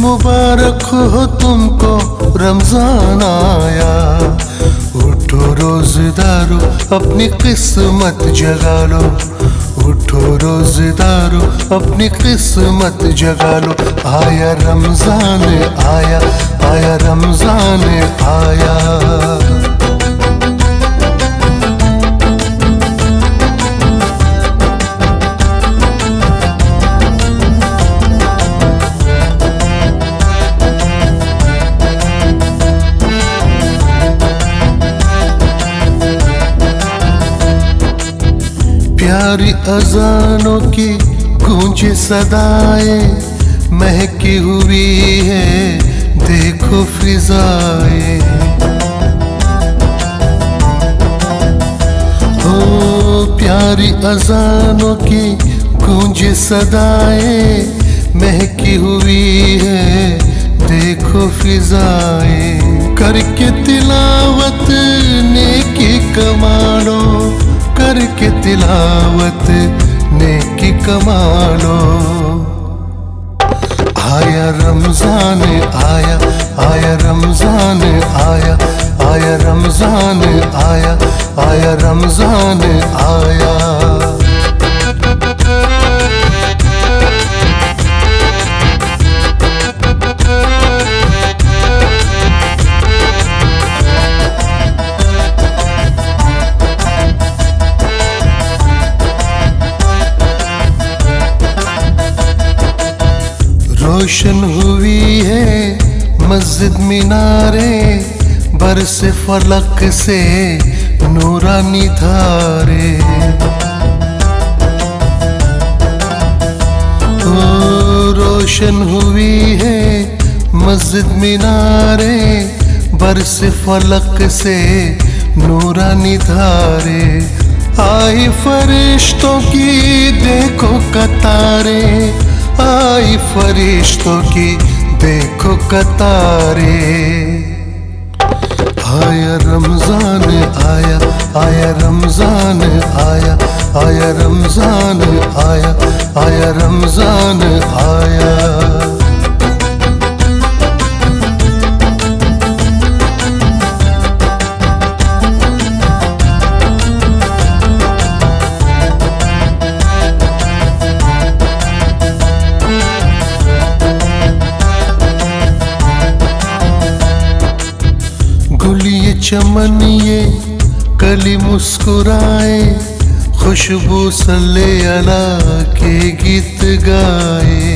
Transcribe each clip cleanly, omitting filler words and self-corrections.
मुबारक हो तुमको रमजान आया। उठो रोज़दारो अपनी किस्मत जगा लो, उठो रोज़दारो अपनी किस्मत जगा लो। आया रमजान आया, आया रमजान आया। प्यारी अजानों की गूंजे सदाएं, महकी हुई है देखो फिजाएं। ओ प्यारी अजानों की गूंजे सदाएं, महकी हुई है देखो फिजाएं। करके तिलावत नेकी कमा लो, करके तिलावत नेकी कमा लो। आया रमजान आया, आया रमजान आया, आया रमजान आया, आया रमजान आया। रोशन हुई है मस्जिद मीनारे, बरसे फलक से नूरानी धारे। ओ रोशन हुई है मस्जिद मीनारे, बरसे फलक से नूरानी धारे। आई फरिश्तों की देखो कतारे, आई फरिश्तों की देखो कतारे। आया रमजान आया, आया रमजान आया, आया रमजान आया, आया रमजान आया। गुलिये चमनिए कली मुस्कुराए, खुशबू सल्ले अला के गीत गाए।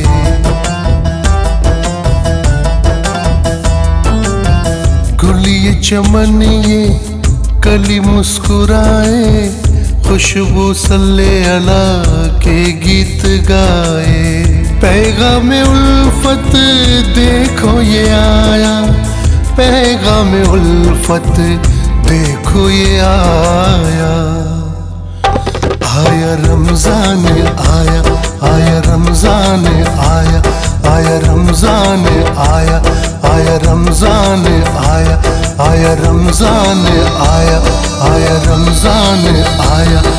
गुलिये चमनिए कली मुस्कुराए, खुशबू सल्ले अला के गीत गाए। पैगाम उल्फत देखो ये आया, पैगाम उल्फत देखो ये आया। आया रमजान आया, आया रमजान आया, आया रमजान आया, आया रमजान आया, आया रमजान आया, आया रमजान आया।